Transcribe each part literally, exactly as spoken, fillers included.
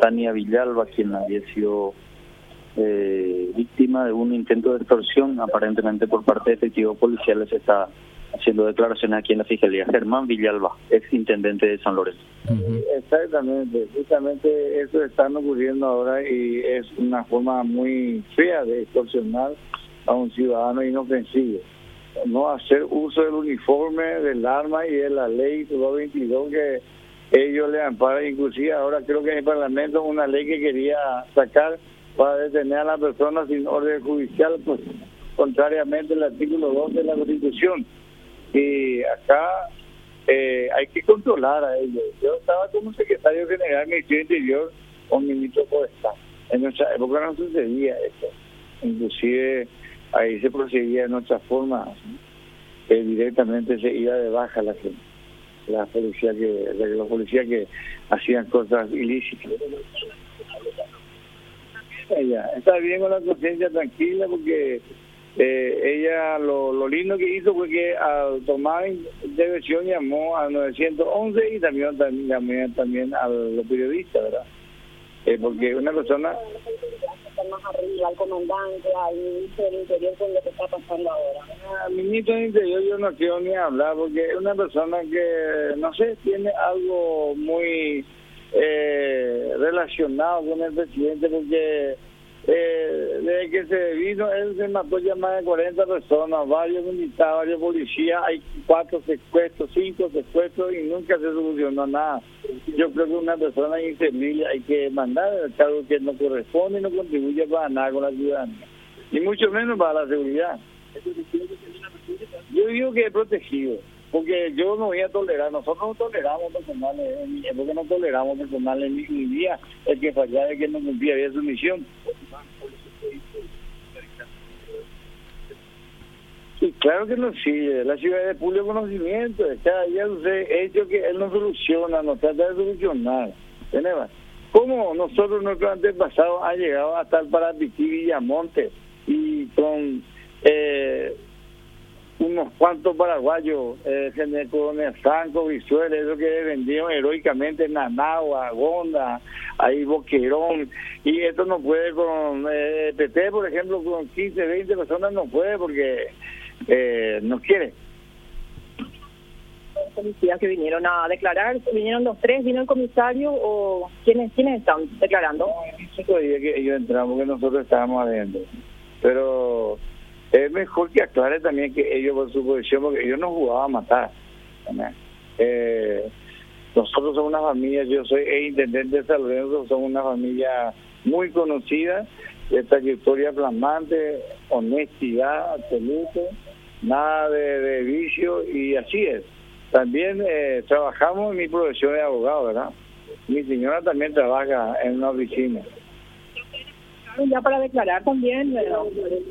Tania Villalba, quien había sido eh, víctima de un intento de extorsión, aparentemente por parte de efectivos policiales. Está haciendo declaraciones aquí en la Fiscalía. Germán Villalba, ex intendente de San Lorenzo. Uh-huh. Exactamente, justamente eso está ocurriendo ahora y es una forma muy fea de extorsionar a un ciudadano inofensivo. No hacer uso del uniforme, del arma y de la ley doscientos veintidós que ellos le amparan. Inclusive ahora creo que en el Parlamento una ley que quería sacar para detener a la persona sin orden judicial, pues contrariamente al artículo dos de la Constitución. Y acá eh, hay que controlar a ellos. Yo estaba como secretario general del Ministerio Interior o ministro por Estado. En nuestra época no sucedía esto. Inclusive ahí se procedía en otras formas, que directamente se iba de baja la gente, la policía que, los policías que hacían cosas ilícitas. Ella está bien con la conciencia tranquila porque eh, ella lo, lo lindo que hizo fue que al tomar intervención llamó al nueve once y también también, también, también a los periodistas, ¿verdad? Eh, porque una persona más arriba, al comandante, al ministro del Interior con lo que está pasando ahora. Al ministro del Interior yo no quiero ni hablar porque es una persona que, no sé, tiene algo muy eh, relacionado con el presidente porque eh, desde que se vino él se mató ya más de cuarenta personas, varios militares, varios policías, hay cuatro secuestros, cinco secuestros y nunca se solucionó nada. Yo creo que una persona inservible hay que mandar el cargo que no corresponde y no contribuye para nada con la ciudadanía, y mucho menos para la seguridad. Yo digo que es protegido, porque yo no voy a tolerar, nosotros no toleramos personales, en mi época no toleramos personales en mi día, el que fallaba, el que no cumplía bien su misión. Sí, claro que no sigue, la ciudad de público conocimiento, cada día usted hecho que él no soluciona, no trata de solucionar. ¿Tenemos? ¿Cómo nosotros, nuestros antepasados, han llegado hasta el Parapiquí, Villamonte, y con eh, unos cuantos paraguayos, eh, Coronel Franco, Visuel, eso que vendieron heroicamente en Nanagua, Gonda, ahí Boquerón, y esto no puede con eh, P P, por ejemplo, con quince, veinte personas no puede porque eh, no quiere. Los policías que vinieron a declarar, ¿vinieron los tres? ¿Vino el comisario o quiénes quiénes están declarando? No, día que ellos entramos, que nosotros estábamos adentro, pero es mejor que aclare también que ellos por su posición, porque ellos no jugaban a matar. Eh, nosotros somos una familia, yo soy el intendente de San Lorenzo, somos una familia muy conocida, de trayectoria flamante, honestidad absoluta, nada de, de vicio, y así es. También eh, trabajamos en mi profesión de abogado, ¿verdad? Mi señora también trabaja en una oficina. Ya para declarar también. Pero...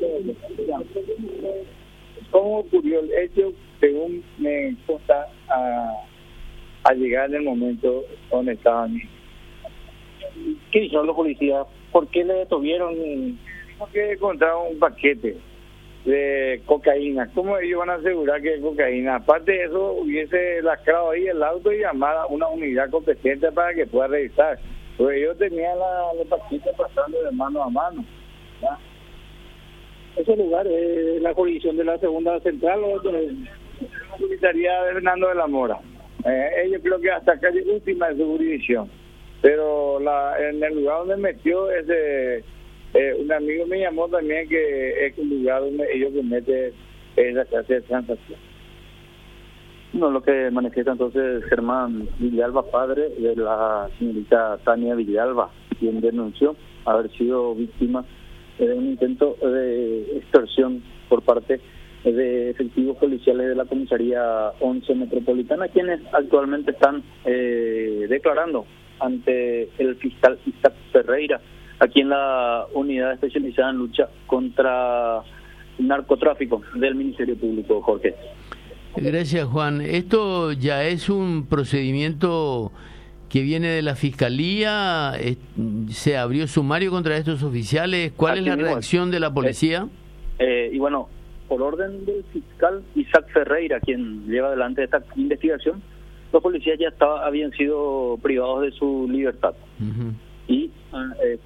¿Cómo ocurrió el hecho? Según me consta, a, a llegar en el momento donde estaban. ¿Qué hicieron los policías? ¿Por qué le detuvieron? Porque encontraron un paquete de cocaína. ¿Cómo ellos van a asegurar que es cocaína? Aparte de eso, hubiese lacrado ahí el auto y llamar a una unidad competente para que pueda revisar. Pues ellos tenían la, los paquetes pasando de mano a mano. ¿Ya? Ese lugar es la jurisdicción de la segunda central o de la comisaría de Fernando de la Mora. Eh, ellos creo que hasta calle última de su jurisdicción. Pero la, en el lugar donde metió ese, eh, un amigo me llamó también que es el lugar donde ellos cometen esa clase de transacción. No, lo que manifiesta entonces Germán Villalba, padre de la señorita Tania Villalba, quien denunció haber sido víctima de un intento de extorsión por parte de efectivos policiales de la comisaría once Metropolitana, quienes actualmente están eh, declarando ante el fiscal Isaac Ferreira, aquí en la unidad especializada en lucha contra el narcotráfico del Ministerio Público, Jorge. Gracias, Juan. ¿Esto ya es un procedimiento que viene de la Fiscalía? ¿Se abrió sumario contra estos oficiales? ¿Cuál Aquí es la reacción de la policía? Eh, eh, y bueno, por orden del fiscal Isaac Ferreira, quien lleva adelante esta investigación, los policías ya estaba, habían sido privados de su libertad. Uh-huh. Y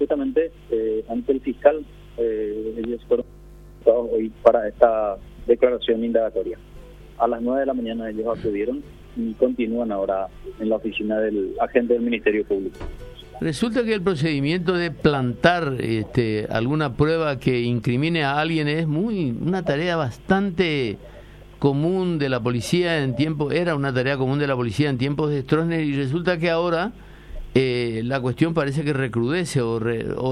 justamente eh, ante el fiscal, eh, ellos fueron hoy para esta declaración indagatoria. A las nueve de la mañana ellos acudieron y continúan ahora en la oficina del agente del Ministerio Público. Resulta que el procedimiento de plantar este, alguna prueba que incrimine a alguien es muy una tarea bastante común de la policía en tiempos, era una tarea común de la policía en tiempos de Stroessner, y resulta que ahora eh, la cuestión parece que recrudece o, re, o